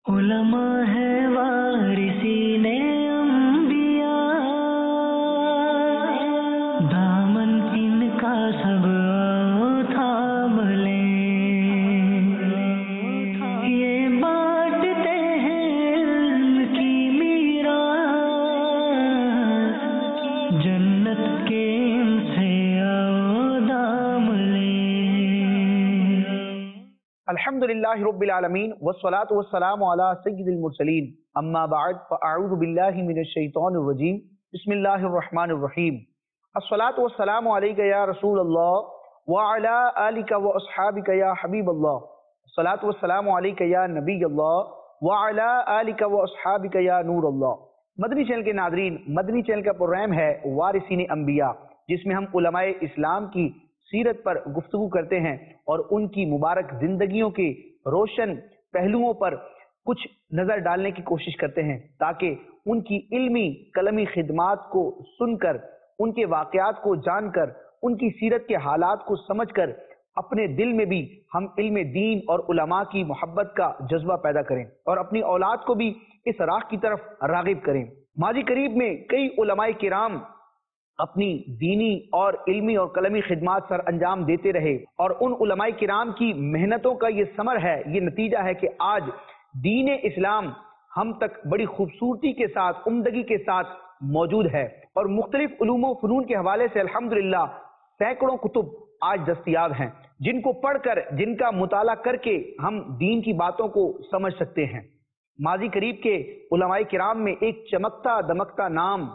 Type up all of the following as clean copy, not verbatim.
उलमा है वारिसीने अंबिया, दामन इनका सब आओ थाम लें। ये बांटते हैं इल्म की मीरास, जन्नत के इनसे आओ दाम लें। अल्हम्दुलिल्लाहि रब्बिल आलमीन वस्सलातु वस्सलामु अला सय्यिदिल मुरसलीन अम्मा बाद फ़अऊज़ु बिल्लाहि मिनश शैतानिर रजीम बिस्मिल्लाहिर रहमानिर रहीम। अस्सलातु वस्सलामु अलैका या रसूलल्लाह व अला आलिका व अस्हाबिका या हबीबल्लाह। अस्सलातु वस्सलामु अलैका या नबीयल्लाह व अला आलिका व अस्हाबिका या नूरल्लाह। मदनी चैनल के नाज़रीन, मदनी चैनल का प्रोग्राम है वारिसीने अंबिया, जिसमें हम उलमाए इस्लाम की सीरत पर गुफ्तगू करते हैं और उनकी मुबारक जिंदगियों के रोशन पहलुओं पर कुछ नजर डालने की कोशिश करते हैं, ताकि उनकी इल्मी कलमी खिदमात को सुनकर, उनके वाकयात को जानकर, उनकी सीरत के हालात को समझकर अपने दिल में भी हम इल्म दीन और उलमा की मोहब्बत का जज्बा पैदा करें और अपनी औलाद को भी इस राह की तरफ रागिब करें। माजी करीब में कई उलमाए किराम अपनी दीनी और इल्मी और कलमी खिदमात सर अंजाम देते रहे और उन उलमाए किराम की मेहनतों का ये समर है, ये नतीजा है कि आज दीन इस्लाम हम तक बड़ी खूबसूरती के साथ, उम्दगी के साथ मौजूद है और मुख्तलिफ उलूम व फ़नून के हवाले से अल्हम्दुलिल्लाह सैकड़ों कुतुब आज दस्तयाब हैं, जिनको पढ़कर, जिनका मुताला करके हम दीन की बातों को समझ सकते हैं। माजी करीब के उलमाए किराम में एक चमकता दमकता नाम,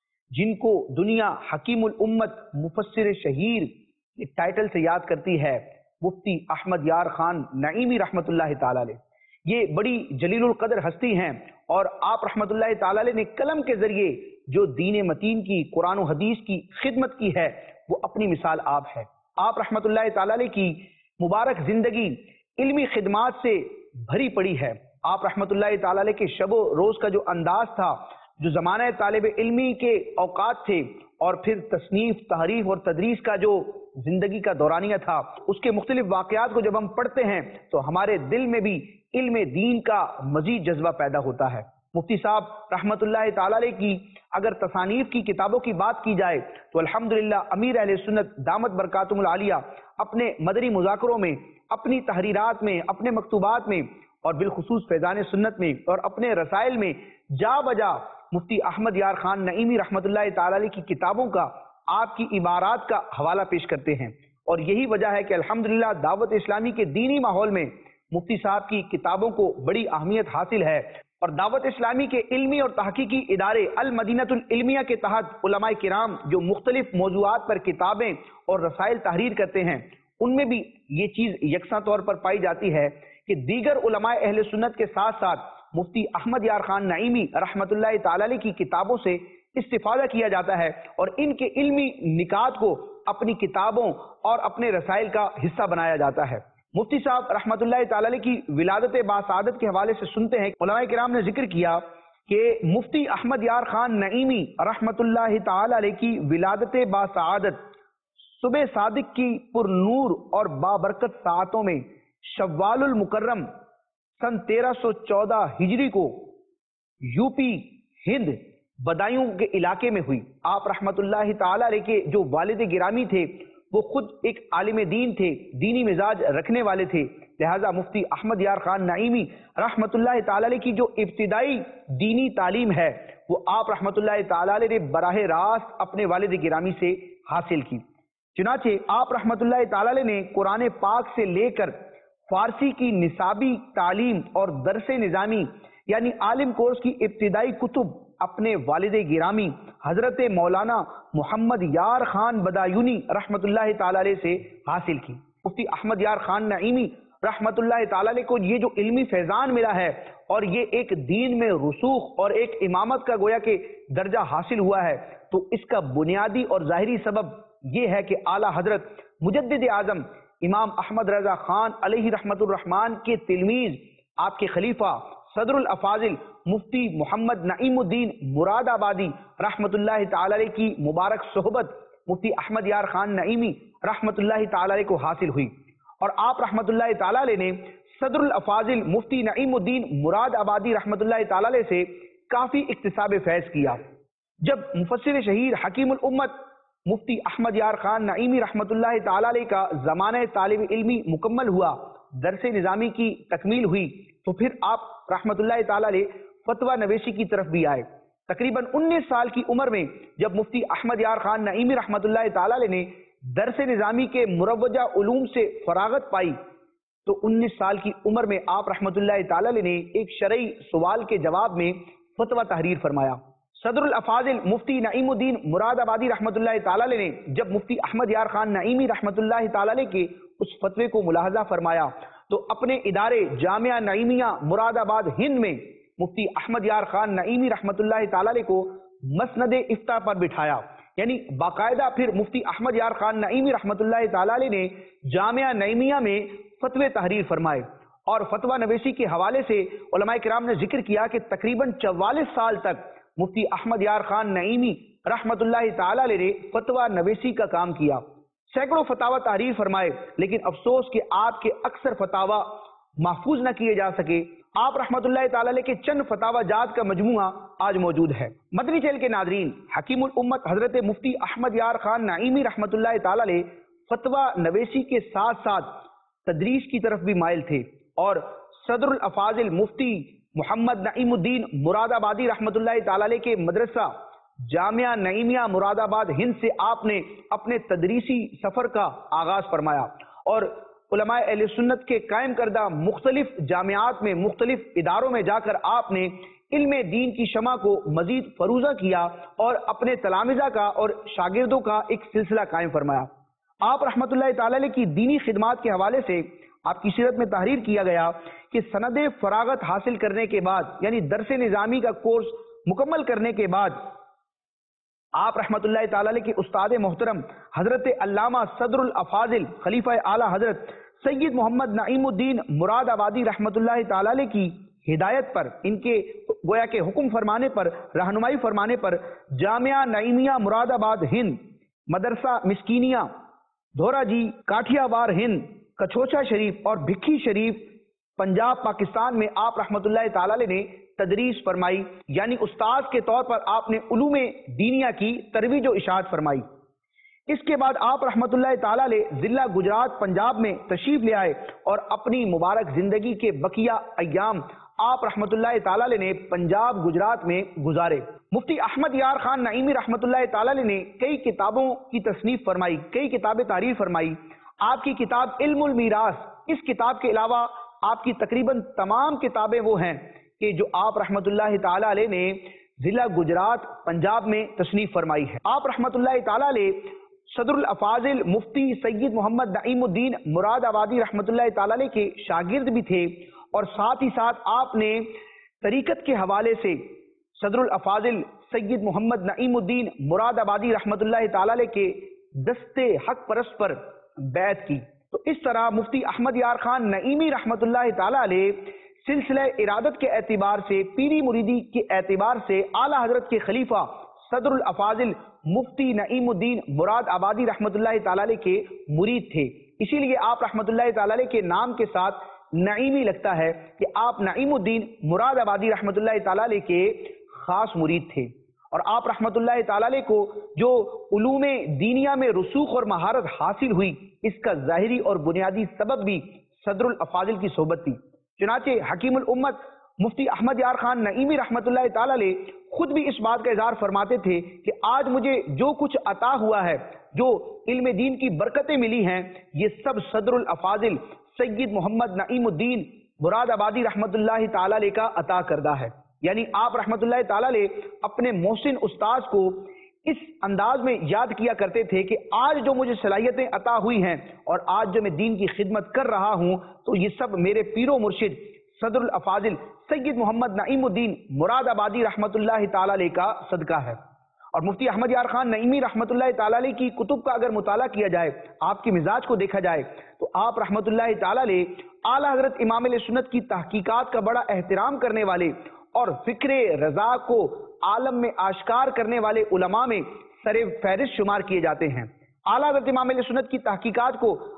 जिनको दुनिया हकीमुल उम्मत मुफस्सिर शहीर के टाइटल से याद करती है, मुफ्ती अहमद यार खान नईमी रहमतुल्लाह ताला अलैह। ये बड़ी जलीलुल कदर हस्ती हैं और आप रहमतुल्लाह ताला अलैह ने कलम के जरिए जो दीन मतीन की, कुरान और हदीस की खिदमत की है, वो अपनी मिसाल आप है। आप रहमतुल्लाह ताला अलैह की मुबारक जिंदगी इल्मी खिदमात से भरी पड़ी है। आप रहमतुल्लाह ताला अलैह के शबो रोज का जो अंदाज था, जो ज़माना तालिब इल्मी के औकात थे और फिर तसनीफ, तहरीफ और तदरीस का जो जिंदगी का दौरानिया था, उसके मुख्तलिफ वाक़यात को जब हम पढ़ते हैं तो हमारे दिल में भी इल्म दीन का मजीद जज्बा पैदा होता है। मुफ्ती साहब रहमतुल्लाह ताला अलैह की अगर तसानीफ की किताबों की बात की जाए तो अल्हम्दुलिल्लाह अमीर अहले सुन्नत दामत बरकातुहुल आलिया अपने मदनी मुज़ाकरों में, अपनी तहरीरात में, अपने मकतूबात में और बिलखुसूस फैज़ान सुन्नत में और अपने रसाइल में जा बजा मुफ्ती अहमद यार खान नईमी रहमतुल्लाह ताला अलैह की किताबों का, आपकी इबारात का हवाला पेश करते हैं और यही वजह है कि अल्हम्दुलिल्लाह दावत इस्लामी के दीनी माहौल में मुफ्ती साहब की किताबों को बड़ी अहमियत हासिल है और दावत इस्लामी के इल्मी और तहकीकी इदारे अल मदीनतुल इल्मिया के तहत उलमाए किराम जो मुख्तलिफ मौज़ूआत पर किताबें और रसाइल तहरीर करते हैं, उनमें भी ये चीज़ यकसा तौर पर पाई जाती है कि दीगर उलमाए अहले सुन्नत के साथ साथ मुफ्ती अहमद यार खान नईमी रहमतुल्लाह ताला अलैह की किताबों से इस्तिफादा किया जाता है और इनके इल्मी निकात को अपनी किताबों और अपने रसाइल का हिस्सा बनाया जाता है। मुफ्ती साहब रहमतुल्लाह ताला अलैह की विलादत बासादत के हवाले से सुनते हैं, उलमाए किराम ने जिक्र किया कि मुफ्ती अहमद यार खान नईमी रहमतुल्लाह ताला अलैह की विलादत बासादत सुबह सादिक की पुरनूर और बाबरकत सातों में शव्वालुल मुकर्रम सन 1314 हिजरी को यूपी हिंद बदायूं के इलाके में हुई। आप रहमतुल्लाह ताला अलैह के जो वालिद गिरामी थे, वो खुद एक आलिम दीन थे, दीनी मिजाज रखने वाले थे। लिहाजा मुफ्ती अहमद यार खान नईमी रहमतुल्लाह ताला अलैह की जो इब्तिदाई दीनी तालीम है, वो आप रहमतुल्लाह ताला अलैह ने बराह रास्त अपने वालिद गिरामी से हासिल की। चुनाचे आप रहमतुल्लाह ताला अलैह ने कुरान पाक से लेकर फारसी की निसाबी तालीम और दरसे निज़ामी यानी आलिम कोर्स की इब्तिदाई कुतुब अपने वालिद गिरामी हजरत मौलाना मोहम्मद यार खान बदायूनी रहमतुल्लाह ताला अलैह से हासिल की। मुफ्ती अहमद यार खान नईमी रहमतुल्लाह ताला अलैह को ये जो इल्मी फैजान मिला है और ये एक दीन में रुसूख और एक इमामत का गोया के दर्जा हासिल हुआ है, तो इसका बुनियादी और जाहिरी सबब ये है कि आला हजरत मुजद्दिद आजम इमाम अहमद रजा खान अलैहि रहमतुर रहमान के तिलमीज, आपके खलीफा सदरुल अफाजिल मुफ्ती मोहम्मद नईमुद्दीन मुरादाबादी रहमतुल्लाह ताला अलैह की मुबारक सोहबत मुफ्ती अहमद यार खान नईमी रहमतुल्लाह ताला अलैह को हासिल हुई और आप रहमतुल्लाह ताला अलैह ने صدر الافاضل مفتی نعیم الدین مراد آبادی رحمۃ اللہ تعالی علیہ سے کافی اکتساب فیض کیا۔ جب مفسر شہیر حکیم الامت مفتی احمد یار خان نعیمی رحمۃ اللہ تعالی علیہ کا زمانہ طالب علمی مکمل ہوا، درس نظامی کی تکمیل ہوئی، تو پھر آپ رحمۃ اللہ تعالی علیہ فتویٰ نویسی کی طرف بھی آئے۔ تقریباً 19 سال کی عمر میں جب مفتی احمد یار خان نعیمی رحمۃ اللہ تعالی علیہ نے درس نظامی کے مروجہ علوم سے فراغت پائی، تو 19 سال کی عمر میں آپ رحمۃ اللہ تعالی علیہ نے ایک شرعی سوال کے جواب میں فتویٰ تحریر فرمایا۔ صدر الافاضل مفتی نعیم الدین مراد آبادی رحمۃ اللہ تعالی علیہ نے جب مفتی احمد یار خان نعیمی رحمۃ اللہ تعالی علیہ کے اس فتوے کو ملاحظہ فرمایا، تو اپنے ادارے جامعہ نعیمیہ مراد آباد ہند میں مفتی احمد یار خان نعیمی رحمۃ اللہ تعالی علیہ کو مسند افتاء پر بٹھایا، یعنی باقاعدہ پھر مفتی احمد یار خان نعیمی رحمۃ اللہ تعالی علیہ نے جامعہ نعیمیہ میں فتوے تحریر فرمائے۔ اور فتویٰ نویسی کے حوالے سے علماء کرام نے ذکر کیا کہ تقریباً 44 سال تک مفتی احمد یار خان نعیمی رحمۃ اللہ تعالی علیہ نے فتویٰ نویسی کا کام کیا، سینکڑوں فتاوی تحریر فرمائے، لیکن افسوس کہ آپ کے اکثر فتاوی محفوظ نہ کیے جا سکے۔ آپ رحمۃ اللہ تعالی علیہ کے چند فتاوی جات کا مجموعہ آج موجود ہے۔ مدنی چینل کے ناظرین، حکیم الامت حضرت مفتی احمد یار خان نعیمی رحمۃ اللہ تعالی علیہ فتویٰ نویسی کے ساتھ ساتھ تدریس کی طرف بھی مائل تھے، اور صدر الافاضل مفتی محمد نعیم الدین مراد آبادی رحمۃ اللہ تعالی علیہ کے مدرسہ جامعہ نعیمیہ مراد آباد ہند سے آپ نے اپنے تدریسی سفر کا آغاز فرمایا، اور علماء اہل سنت کے قائم کردہ مختلف جامعات میں مختلف اداروں میں جا کر آپ نے علم دین کی شمع کو مزید فروزہ کیا اور اپنے تلامذہ کا اور شاگردوں کا ایک سلسلہ قائم فرمایا۔ آپ رحمۃ اللہ تعالی علیہ کی دینی خدمات کے حوالے سے آپ کی سیرت میں تحریر کیا گیا کہ سند فراغت حاصل کرنے کے بعد، یعنی درس نظامی کا کورس مکمل کرنے کے بعد، آپ رحمۃ اللہ تعالی علیہ کے استاد محترم حضرت علامہ صدر الافاضل خلیفہ اعلی حضرت سید محمد نعیم الدین مراد آبادی رحمۃ اللہ تعالی علیہ کی ہدایت پر، ان کے گویا کے حکم فرمانے پر، رہنمائی فرمانے پر، جامعہ نعیمیہ مراد آباد ہند، مدرسہ مسکینیہ دھورا جی کاٹھیا وار ہند، کچھوچا شریف اور بھکھی شریف پنجاب پاکستان میں آپ رحمۃ اللہ تعالی علیہ نے تدریس فرمائی، یعنی استاد کے طور پر آپ نے علوم دینیہ کی ترویج و اشاعت فرمائی۔ اس کے بعد آپ رحمۃ اللہ تعالی علیہ ضلع گجرات پنجاب میں تشریف لے آئے اور اپنی مبارک زندگی کے بقیہ ایام آپ رحمۃ اللہ تعالی علیہ نے پنجاب گجرات میں گزارے۔ مفتی احمد یار خان نعیمی رحمۃ اللہ تعالی علیہ نے کئی کتابوں کی تصنیف فرمائی، کئی کتابیں تحریر فرمائی۔ آپ کی کتاب علم المیراث، اس کتاب کے علاوہ آپ کی تقریباً تمام کتابیں وہ ہیں کہ جو آپ رحمۃ اللہ تعالی علیہ نے ضلع گجرات پنجاب میں تصنیف فرمائی ہے۔ آپ رحمۃ اللہ تعالی علیہ صدر الافاضل مفتی سید محمد نعیم الدین مراد آبادی رحمۃ اللہ تعالی علیہ کے شاگرد بھی تھے، اور ساتھ ہی ساتھ آپ نے طریقت کے حوالے سے صدر الافاضل سید محمد نعیم الدین مراد آبادی رحمۃ اللہ تعالی علیہ کے دستے حق پرست پر بیعت کی۔ تو اس طرح مفتی احمد یار خان نعیمی رحمۃ اللہ تعالی علیہ سلسلہ ارادت کے اعتبار سے، پیری مریدی کے اعتبار سے اعلیٰ حضرت کے خلیفہ صدر الافاضل مفتی نعیم الدین مراد آبادی رحمۃ اللہ تعالی علیہ کے مرید تھے، اسی لیے آپ رحمۃ اللہ تعالی علیہ کے نام کے ساتھ نعیمی لگتا ہے کہ آپ نعیم الدین مراد آبادی رحمۃ اللہ تعالی علیہ کے خاص مرید تھے۔ اور آپ رحمۃ اللہ تعالی علیہ کو جو علوم دینیہ میں رسوخ اور مہارت حاصل ہوئی، اس کا ظاہری اور بنیادی سبب بھی صدر الافاضل کی صحبت تھی۔ چنانچہ حکیم الامت مفتی احمد یار خان نعیمی رحمۃ اللہ تعالی علیہ خود بھی اس بات کا اظہار فرماتے تھے کہ آج مجھے جو کچھ عطا ہوا ہے، جو علم دین کی برکتیں ملی ہیں، یہ سب صدر الافاضل سید محمد نعیم الدین مراد آبادی رحمۃ اللہ تعالی علیہ کا عطا کردہ ہے۔ یعنی آپ رحمۃ اللہ تعالی علیہ اپنے محسن استاذ کو اس انداز میں یاد کیا کرتے تھے کہ آج جو مجھے صلاحیتیں عطا ہوئی ہیں اور آج جو میں دین کی خدمت کر رہا ہوں، تو یہ سب میرے پیر و مرشد صدر الافاضل سید محمد نعیم الدین مراد آبادی رحمۃ اللہ تعالی علیہ کا صدقہ ہے۔ اور مفتی احمد یار خان نعیمی رحمۃ اللہ تعالی علیہ کی کتب کا اگر مطالعہ کیا جائے، آپ کے مزاج کو دیکھا جائے، تو آپ رحمۃ اللہ تعالی علیہ اعلیٰ حضرت امام علیہ سنت کی تحقیقات کا بڑا احترام کرنے والے اور فکر رضا کو عالم میں آشکار کرنے والے علماء میں سر فہرست شمار کیے جاتے ہیں۔ اعلیٰ حضرت امام علیہ سنت کی تحقیقات کو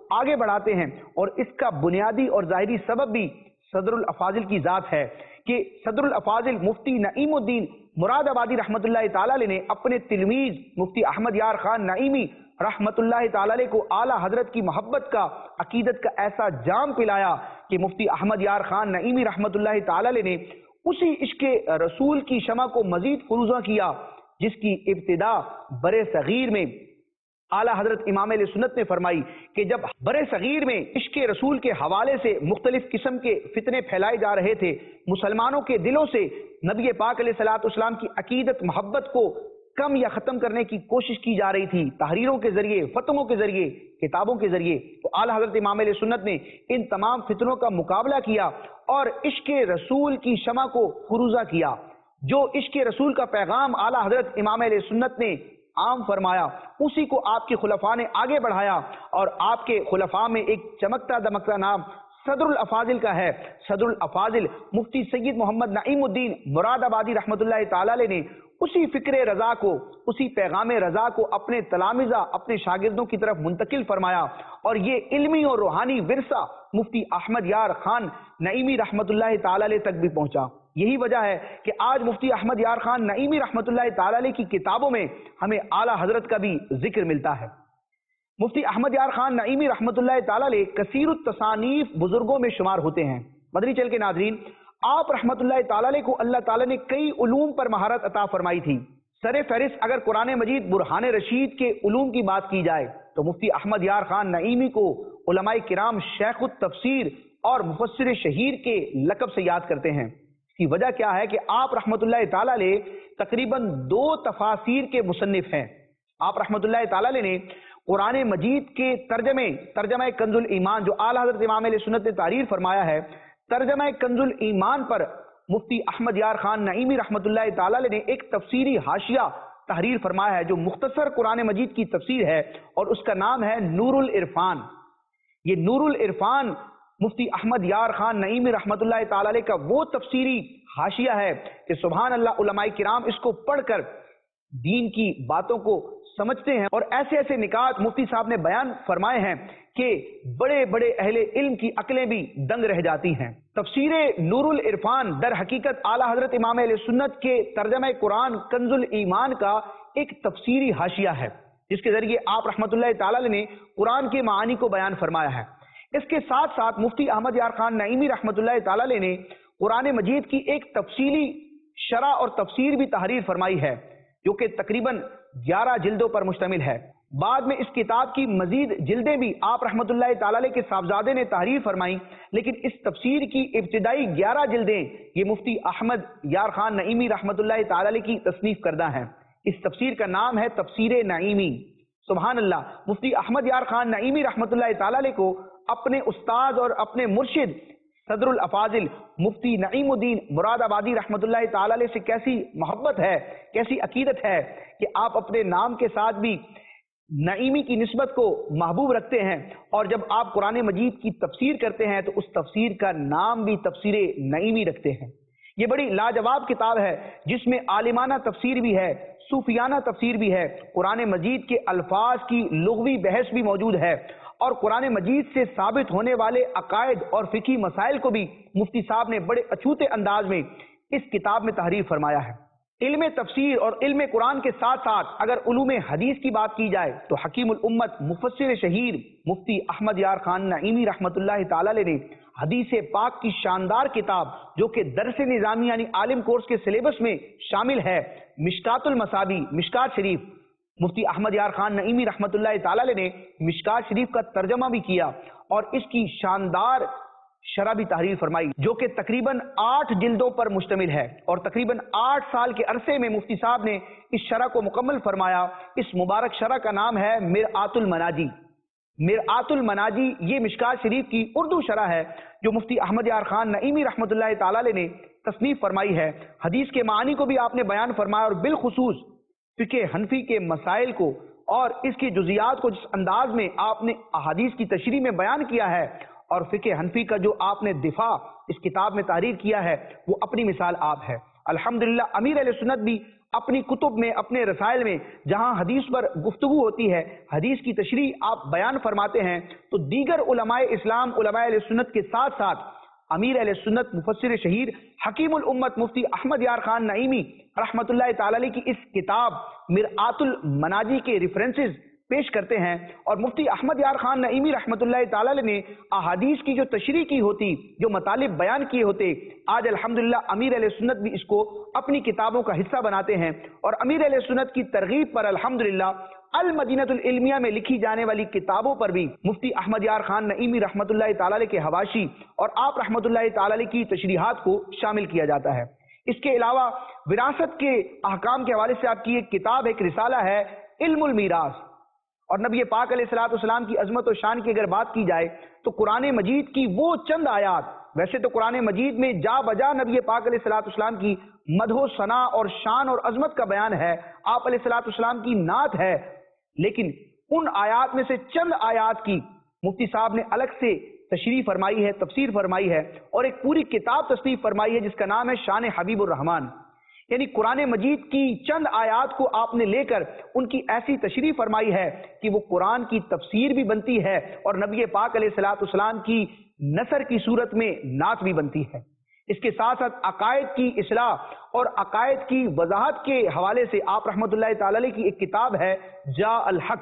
آگے بڑھاتے ہیں، اور اس کا بنیادی اور ظاہری سبب بھی صدر الافاضل کی ذات ہے کہ صدر الافاضل مفتی نعیم الدین مراد آبادی رحمت اللہ تعالی علیہ نے اپنے تلمیذ مفتی احمد یار خان نعیمی رحمت اللہ تعالی علیہ کو اعلیٰ حضرت کی محبت کا، عقیدت کا ایسا جام پلایا کہ مفتی احمد یار خان نعیمی رحمت اللہ تعالی علیہ نے اسی عشق رسول کی شمع کو مزید فروزاں کیا جس کی ابتدا برے صغیر میں اعلیٰ حضرت امام علیہ سنت نے فرمائی کہ جب برے صغیر میں عشق رسول کے حوالے سے مختلف قسم کے فتنے پھیلائے جا رہے تھے، مسلمانوں کے دلوں سے نبی پاک علیہ الصلوۃ والسلام کی عقیدت محبت کو کم یا ختم کرنے کی کوشش کی جا رہی تھی، تحریروں کے ذریعے، فتووں کے ذریعے، کتابوں کے ذریعے، تو اعلیٰ حضرت امام علیہ سنت نے ان تمام فتنوں کا مقابلہ کیا اور عشق رسول کی شمع کو فروزہ کیا۔ جو عشق رسول کا پیغام اعلیٰ حضرت امام علیہ سنت نے عام فرمایا، اسی کو آپ کے خلفاء نے آگے بڑھایا، اور آپ کے خلفاء میں ایک چمکتا دمکتا نام صدر الافاضل کا ہے۔ صدر الافاضل مفتی سید محمد نعیم الدین مراد آبادی رحمت اللہ تعالی علیہ نے اسی فکر رضا کو، اسی پیغام رضا کو اپنے تلامذہ، اپنے شاگردوں کی طرف منتقل فرمایا، اور یہ علمی اور روحانی ورثہ مفتی احمد یار خان نعیمی رحمت اللہ تعالی علیہ تک بھی پہنچا۔ یہی وجہ ہے کہ آج مفتی احمد یار خان نعیمی رحمت اللہ تعالی علیہ کی کتابوں میں ہمیں اعلیٰ حضرت کا بھی ذکر ملتا ہے۔ مفتی احمد یار خان نعیمی رحمت اللہ تعالی علیہ کثیر التصانیف بزرگوں میں شمار ہوتے ہیں۔ مدنی چینل کے ناظرین، آپ رحمت اللہ تعالی علیہ کو اللہ تعالی نے کئی علوم پر مہارت عطا فرمائی تھی۔ سر فہرست اگر قرآن مجید برہان رشید کے علوم کی بات کی جائے تو مفتی احمد یار خان نعیمی کو علماء کرام شیخ التفسیر اور مفسر شہیر کے لقب سے یاد کرتے ہیں۔ اس کی وجہ کیا ہے کہ آپ رحمت اللہ تعالی علیہ تقریباً 2 تفاسیر کے مصنف ہیں۔ آپ رحمت اللہ تعالی علیہ نے قرآن مجید کے ترجمہ کنز الایمان جو اعلیٰ حضرت امام علیہ سنت نے تحریر فرمایا ہے، ترجمہ کنز الایمان پر مفتی احمد یار خان نعیمی رحمت اللہ تعالی علیہ نے ایک تفسیری حاشیہ تحریر فرمایا ہے جو مختصر قرآن مجید کی تفسیر ہے، اور اس کا نام ہے نور العرفان۔ یہ نور العرفان مفتی احمد یار خان نعیمی رحمت اللہ تعالی علیہ کا وہ تفسیری حاشیہ ہے کہ سبحان اللہ، علماء کرام اس کو پڑھ کر دین کی باتوں کو سمجھتے ہیں، اور ایسے ایسے نکات مفتی صاحب نے بیان فرمائے ہیں کہ بڑے بڑے اہل علم کی عقلیں بھی دنگ رہ جاتی ہیں۔ تفسیر نور العرفان در حقیقت اعلیٰ حضرت امام علیہ سنت کے ترجمہ قرآن کنز الایمان کا ایک تفسیری حاشیہ ہے، جس کے ذریعے آپ رحمت اللہ تعالی علیہ نے قرآن کے معانی کو بیان فرمایا ہے۔ اس کے ساتھ ساتھ مفتی احمد یار خان نعیمی رحمت اللہ تعالی علیہ نے قرآن مجید کی ایک تفصیلی شرح اور تفسیر بھی تحریر فرمائی ہے جو کہ تقریباً 11 جلدوں پر مشتمل ہے۔ بعد میں اس کتاب کی مزید جلدیں بھی آپ رحمت اللہ تعالی علیہ کے صاحبزادے نے تحریر فرمائی، لیکن اس تفسیر کی ابتدائی 11 جلدیں یہ مفتی احمد یار خان نعیمی رحمت اللہ تعالی علیہ کی تصنیف کردہ ہیں۔ اس تفسیر کا نام ہے تفسیر نعیمی۔ سبحان اللہ، مفتی احمد یار خان نعیمی رحمت اللہ تعالی علیہ کو اپنے استاد اور اپنے مرشد صدر الافاضل مفتی نعیم الدین مراد آبادی رحمت اللہ تعالی علیہ سے کیسی محبت ہے، کیسی عقیدت ہے کہ آپ اپنے نام کے ساتھ بھی نعیمی کی نسبت کو محبوب رکھتے ہیں، اور جب آپ قرآن مجید کی تفسیر کرتے ہیں تو اس تفسیر کا نام بھی تفسیر نعیمی رکھتے ہیں۔ یہ بڑی لاجواب کتاب ہے جس میں عالمانہ تفسیر بھی ہے، صوفیانہ تفسیر بھی ہے، قرآن مجید کے الفاظ کی لغوی بحث بھی موجود ہے، اور قرآن مجید سے ثابت ہونے والے عقائد اور فقہی مسائل کو بھی مفتی صاحب نے بڑے اچھوتے انداز میں اس کتاب میں تحریر فرمایا ہے۔ علم تفسیر اور علم قرآن کے ساتھ ساتھ اگر علوم حدیث کی بات کی جائے تو حکیم الامت مفسر شہیر مفتی احمد یار خان نعیمی رحمت اللہ تعالی علیہ نے حدیث پاک کی شاندار کتاب جو کہ درس نظامی یعنی عالم کورس کے سلیبس میں شامل ہے، مشکات المصابیح، مشکات شریف، مفتی احمد یار خان نعیمی رحمت اللہ تعالی علیہ نے مشکات شریف کا ترجمہ بھی کیا اور اس کی شاندار شرح بھی تحریر فرمائی جو کہ تقریباً 8 جلدوں پر مشتمل ہے، اور تقریباً 8 سال کے عرصے میں مفتی صاحب نے اس شرح کو مکمل فرمایا۔ اس مبارک شرح کا نام ہے مرآت المناجی۔ مرآت المناجی یہ مشکات شریف کی اردو شرح ہے جو مفتی احمد یار خان نعیمی رحمت اللہ تعالی علیہ نے تصنیف فرمائی ہے۔ حدیث کے معانی کو بھی آپ نے بیان فرمایا، اور بالخصوص فقہ حنفی کے مسائل کو اور اس کی جزیات کو جس انداز میں آپ نے احادیث کی تشریح میں بیان کیا ہے، اور فقہ حنفی کا جو آپ نے دفاع اس کتاب میں تحریر کیا ہے، وہ اپنی مثال آپ ہے۔ الحمدللہ امیر اہل سنت بھی اپنی کتب میں، اپنے رسائل میں جہاں حدیث پر گفتگو ہوتی ہے، حدیث کی تشریح آپ بیان فرماتے ہیں، تو دیگر علماء اسلام، علماء اہل سنت کے ساتھ ساتھ امیر اہل سنت مفسر شہیر حکیم الامت مفتی احمد یار خان نعیمی رحمۃ اللہ تعالی علیہ کی اس کتاب مرآت المناجی کے ریفرنسز پیش کرتے ہیں، اور مفتی احمد یار خان نعیمی رحمۃ اللہ تعالی علیہ نے احادیث کی جو تشریح کی ہوتی، جو مطالب بیان کیے ہوتے، آج الحمدللہ امیر اہل سنت بھی اس کو اپنی کتابوں کا حصہ بناتے ہیں، اور امیر اہل سنت کی ترغیب پر الحمدللہ المدینۃ العلمیہ میں لکھی جانے والی کتابوں پر بھی مفتی احمد یار خان نعیمی رحمۃ اللہ تعالی علیہ کے حواشی اور آپ رحمۃ اللہ تعالی علیہ کی تشریحات کو شامل کیا جاتا ہے۔ اس کے علاوہ وراثت کے احکام کے حوالے سے آپ کی ایک کتاب، ایک رسالہ ہے علم المیراث، اور نبی پاک علیہ الصلوۃ والسلام کی عظمت و شان کی اگر بات کی جائے تو قرآن مجید کی وہ چند آیات، ویسے تو قرآن مجید میں جا بجا نبی پاک علیہ الصلوۃ والسلام کی مدح و ثنا اور شان اور عظمت کا بیان ہے، آپ علیہ الصلوۃ والسلام کی نعت ہے، لیکن ان آیات میں سے چند آیات کی مفتی صاحب نے الگ سے تشریح فرمائی ہے، تفسیر فرمائی ہے، اور ایک پوری کتاب تصنیف فرمائی ہے جس کا نام ہے شان حبیب الرحمن۔ یعنی قرآن مجید کی چند آیات کو آپ نے لے کر ان کی ایسی تشریح فرمائی ہے کہ وہ قرآن کی تفسیر بھی بنتی ہے اور نبی پاک علیہ الصلوۃ والسلام کی نثر کی صورت میں نعت بھی بنتی ہے۔ اس کے ساتھ ساتھ عقائد کی اصلاح اور عقائد کی وضاحت کے حوالے سے آپ رحمۃ اللہ تعالی علیہ کی ایک کتاب ہے جا الحق۔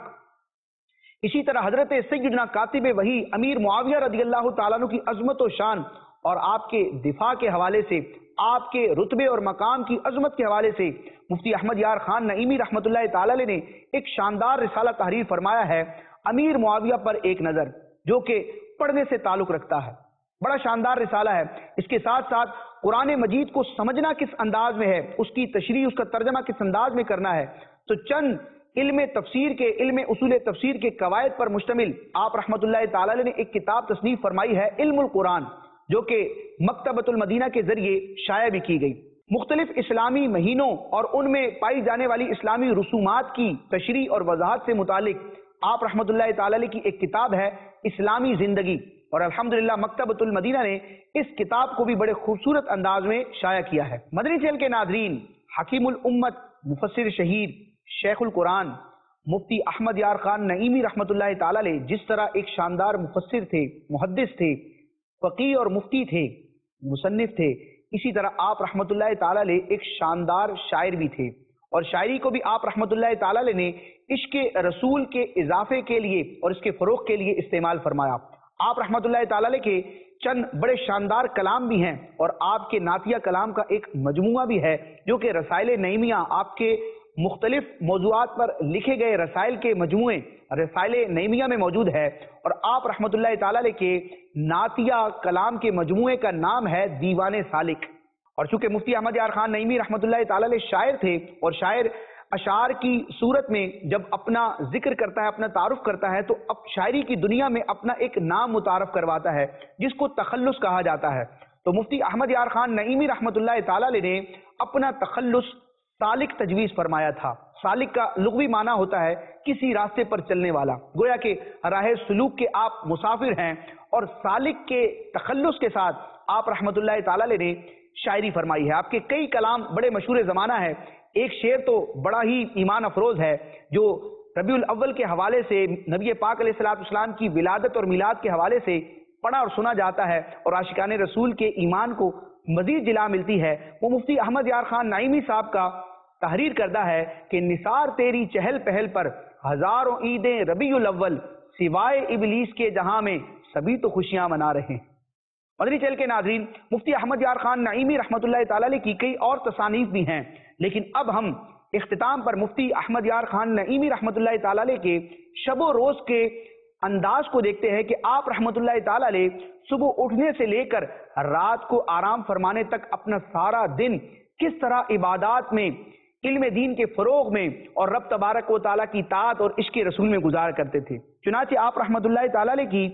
اسی طرح حضرت سیدنا کاتب وحی امیر معاویہ رضی اللہ تعالیٰ عنہ کی عظمت و شان اور آپ کے دفاع کے حوالے سے، آپ کے رتبے اور مقام کی عظمت کے حوالے سے مفتی احمد یار خان نعیمی رحمۃ اللہ تعالی علیہ نے ایک شاندار رسالہ تحریر فرمایا ہے امیر معاویہ پر ایک نظر، جو کہ پڑھنے سے تعلق رکھتا ہے۔ بڑا شاندار رسالہ ہے۔ اس کے ساتھ ساتھ قرآن مجید کو سمجھنا کس انداز میں ہے، اس کی تشریح، اس کا ترجمہ کس انداز میں کرنا ہے، تو چند علم تفسیر کے، علم اصول تفسیر کے قواعد پر مشتمل آپ رحمۃ اللہ تعالی علیہ نے ایک کتاب تصنیف فرمائی ہے علم القرآن، جو کہ مکتبۃ المدینہ کے ذریعے شائع بھی کی گئی۔ مختلف اسلامی مہینوں اور ان میں پائی جانے والی اسلامی رسومات کی تشریح اور وضاحت سے متعلق آپ رحمۃ اللہ تعالی علیہ کی ایک کتاب ہے اسلامی زندگی، اور الحمدللہ مکتبۃ المدینہ نے اس کتاب کو بھی بڑے خوبصورت انداز میں شائع کیا ہے۔ مدنی چینل کے ناظرین، حکیم الامت مفسر شہید شیخ القرآن مفتی احمد یار خان نعیمی رحمۃ اللہ تعالی علیہ جس طرح ایک شاندار مفسر تھے، محدث تھے، فقیہ اور مفتی تھے، مصنف تھے، اسی طرح آپ رحمۃ اللہ تعالی علیہ ایک شاندار شاعر بھی تھے، اور شاعری کو بھی آپ رحمۃ اللہ تعالی علیہ نے عشق رسول کے اضافے کے لیے اور اس کے فروغ کے لیے استعمال فرمایا۔ آپ رحمۃ اللہ تعالی علیہ کے چند بڑے شاندار کلام بھی ہیں، اور آپ کے نعتیہ کلام کا ایک مجموعہ بھی ہے جو کہ رسائل نعیمیہ، آپ کے مختلف موضوعات پر لکھے گئے رسائل کے مجموعے رسائل نعیمیہ میں موجود ہے، اور آپ رحمۃ اللہ تعالی علیہ کے نعتیہ کلام کے مجموعے کا نام ہے دیوان سالک۔ اور چونکہ مفتی احمد یار خان نعیمی رحمۃ اللہ تعالی علیہ شاعر تھے، اور شاعر اشعار کی صورت میں جب اپنا ذکر کرتا ہے، اپنا تعارف کرتا ہے، تو اب شاعری کی دنیا میں اپنا ایک نام متعارف کرواتا ہے جس کو تخلص کہا جاتا ہے۔ تو مفتی احمد یار خان نعیمی رحمۃ اللہ تعالی علیہ نے اپنا تخلص سالک تجویز فرمایا تھا۔ سالک کا لغوی معنی ہوتا ہے کسی راستے پر چلنے والا، گویا کہ راہ سلوک کے آپ مسافر ہیں، اور سالک کے تخلص کے ساتھ آپ رحمۃ اللہ تعالی علیہ نے شاعری فرمائی ہے۔ آپ کے کئی کلام بڑے مشہور زمانہ ہے۔ ایک شعر تو بڑا ہی ایمان افروز ہے جو ربیع الاول کے حوالے سے نبی پاک علیہ الصلوۃ والسلام کی ولادت اور میلاد کے حوالے سے پڑھا اور سنا جاتا ہے، اور عاشقان رسول کے ایمان کو مزید جلا ملتی ہے۔ وہ مفتی احمد یار خان نعیمی صاحب کا تحریر کردہ ہے کہ نثار تیری چہل پہل پر ہزاروں عیدیں ربیع الاول، سوائے ابلیس کے جہاں میں سبھی تو خوشیاں منا رہے ہیں۔ مدنی چینل کے ناظرین، مفتی احمد یار خان نعیمی رحمۃ اللہ تعالی علیہ کی کئی اور تصانیف بھی ہیں، لیکن اب ہم اختتام پر مفتی احمد یار خان نعیمی رحمۃ اللہ تعالی علیہ کے شب و روز کے انداز کو دیکھتے ہیں کہ آپ رحمۃ اللہ تعالی علیہ صبح اٹھنے سے لے کر رات کو آرام فرمانے تک اپنا سارا دن کس طرح عبادات میں، علم دین کے فروغ میں اور رب تبارک و تعالیٰ کی طاعت اور عشق رسول میں گزار کرتے تھے۔ چنانچہ آپ رحمۃ اللہ تعالی علیہ کی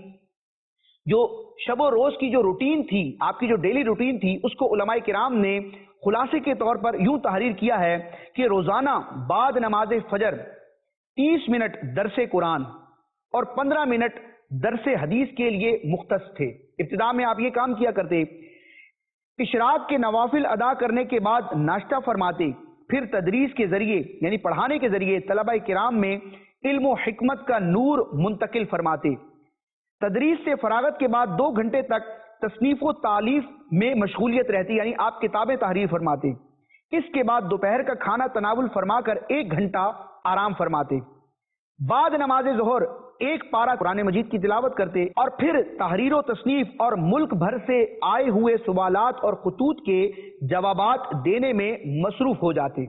جو شب و روز کی جو روٹین تھی، آپ کی جو ڈیلی روٹین تھی، اس کو علماء کرام نے خلاصے کے طور پر یوں تحریر کیا ہے کہ روزانہ بعد نماز فجر 30 منٹ درس قرآن اور 15 منٹ درس حدیث کے لیے مختص تھے۔ ابتدا میں آپ یہ کام کیا کرتے اشراق کے نوافل ادا کرنے کے بعد ناشتہ فرماتے، پھر تدریس کے ذریعے یعنی پڑھانے کے ذریعے طلبہ کرام میں علم و حکمت کا نور منتقل فرماتے۔ تدریس سے فراغت کے بعد 2 گھنٹے تک تصنیف و تالیف میں مشغولیت رہتی، یعنی آپ کتابیں تحریر فرماتے۔ اس کے بعد دوپہر کا کھانا تناول فرما کر 1 گھنٹہ آرام فرماتے۔ بعد نماز ظہر 1 پارہ قرآن مجید کی تلاوت کرتے اور پھر تحریر و تصنیف اور ملک بھر سے آئے ہوئے سوالات اور خطوط کے جوابات دینے میں مصروف ہو جاتے۔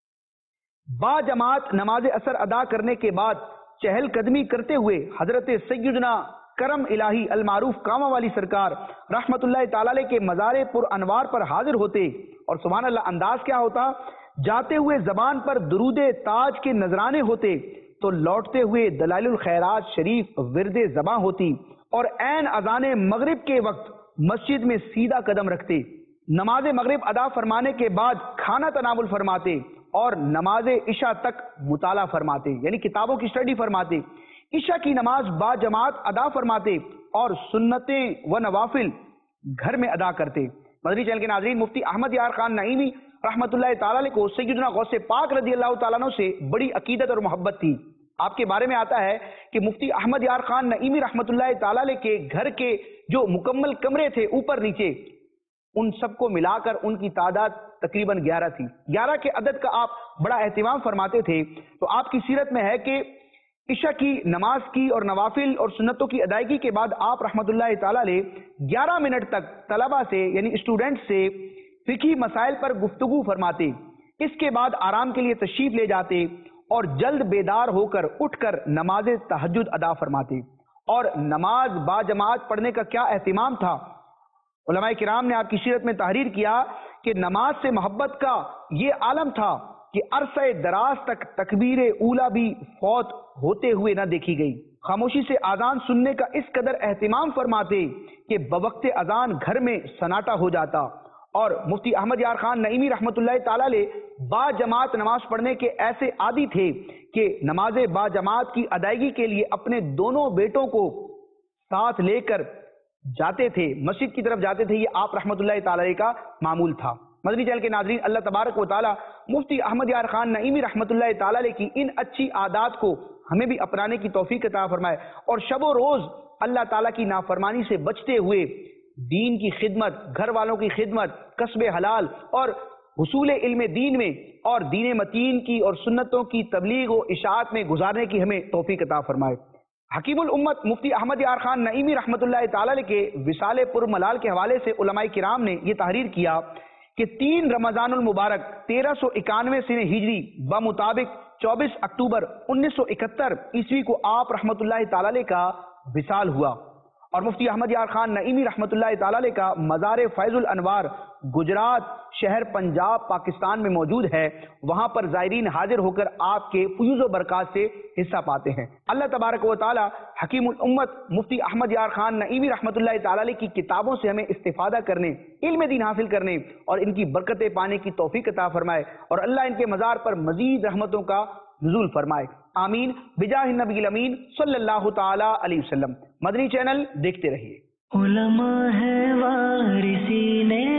با جماعت نماز عصر ادا کرنے کے بعد چہل قدمی کرتے ہوئے حضرت سیدنا کرم الہی المعروف کامہ والی سرکار رحمت اللہ تعالی علیہ کے مزار پر انوار پر حاضر ہوتے، اور سبحان اللہ انداز کیا ہوتا، جاتے ہوئے زبان پر درود تاج کے نذرانے ہوتے تو لوٹتے ہوئے دلائل الخیرات شریف ورد زباں ہوتی، اور عین اذان مغرب کے وقت مسجد میں سیدھا قدم رکھتے۔ نماز مغرب ادا فرمانے کے بعد کھانا تناول فرماتے اور نماز عشاء تک مطالعہ فرماتے، یعنی کتابوں کی اسٹڈی فرماتے۔ عشاء کی نماز با جماعت ادا فرماتے اور سنتیں و نوافل گھر میں ادا کرتے۔ مدنی چینل کے ناظرین، مفتی احمد یار خان نعیمی رحمت اللہ تعالی علیہ کو سیدنا غوث پاک رضی اللہ تعالیٰ عنہ سے بڑی عقیدت اور محبت تھی۔ آپ کے بارے میں آتا ہے کہ مفتی احمد یار خان نعیمی رحمت اللہ تعالی علیہ کے گھر کے جو مکمل کمرے تھے اوپر نیچے، ان سب کو ملا کر ان کی تعداد تقریباً 11 تھی۔ 11 کے عدد کا آپ بڑا اہتمام فرماتے تھے۔ تو آپ کی سیرت میں ہے کہ عشاء کی نماز کی اور نوافل اور سنتوں کی ادائیگی کے بعد آپ رحمت اللہ تعالی علیہ 11 منٹ تک طلبہ سے یعنی اسٹوڈنٹ سے فقہی مسائل پر گفتگو فرماتے۔ اس کے بعد آرام کے لیے تشریف لے جاتے اور جلد بیدار ہو کر اٹھ کر نماز تہجد ادا فرماتے۔ اور نماز با جماعت پڑھنے کا کیا اہتمام تھا، علماء کرام نے آپ کی سیرت میں تحریر کیا کہ نماز سے محبت کا یہ عالم تھا کہ عرصہ دراز تک تکبیر اولا بھی فوت ہوتے ہوئے نہ دیکھی گئی۔ خاموشی سے اذان سننے کا اس قدر اہتمام فرماتے کہ بوقت اذان گھر میں سناٹا ہو جاتا۔ اور مفتی احمد یار خان نعیمی رحمت اللہ تعالی علیہ با جماعت نماز پڑھنے کے ایسے عادی تھے کہ نماز با جماعت کی ادائیگی کے لیے اپنے دونوں بیٹوں کو ساتھ لے کر جاتے تھے، مسجد کی طرف جاتے تھے۔ یہ آپ رحمت اللہ تعالی علیہ کا معمول تھا۔ مدنی چینل کے ناظرین، اللہ تبارک و تعالی مفتی احمد یار خان نعیمی رحمت اللہ تعالی علیہ کی ان اچھی عادات کو ہمیں بھی اپنانے کی توفیق عطا فرمائے، اور شب و روز اللہ تعالیٰ کی نافرمانی سے بچتے ہوئے دین کی خدمت، گھر والوں کی خدمت، کسب حلال اور حصول علم دین میں اور دین متین کی اور سنتوں کی تبلیغ و اشاعت میں گزارنے کی ہمیں توفیق عطا فرمائے۔ حکیم الامت مفتی احمد یار خان نعیمی رحمت اللہ تعالی علیہ کے وصال پر ملال کے حوالے سے علماء کرام نے یہ تحریر کیا کہ 3 رمضان المبارک 1391 سنہ ہجری بمطابق 24 اکتوبر 1971 عیسوی کو آپ رحمت اللہ تعالی علیہ کا وصال ہوا، اور مفتی احمد یار خان نعیمی رحمت اللہ تعالی علیہ کا مزار فیض الانوار گجرات شہر پنجاب پاکستان میں موجود ہے۔ وہاں پر زائرین حاضر ہو کر آپ کے فیوز و برکات سے حصہ پاتے ہیں۔ اللہ تبارک و تعالی حکیم الامت مفتی احمد یار خان نعیمی رحمت اللہ تعالی علیہ کی کتابوں سے ہمیں استفادہ کرنے، علم دین حاصل کرنے اور ان کی برکتیں پانے کی توفیق عطا فرمائے، اور اللہ ان کے مزار پر مزید رحمتوں کا نزول فرمائے، آمین بجاہ النبی الامین صلی اللہ تعالی علیہ وسلم۔ مدنی چینل دیکھتے رہیے۔ علماء ہے وارثین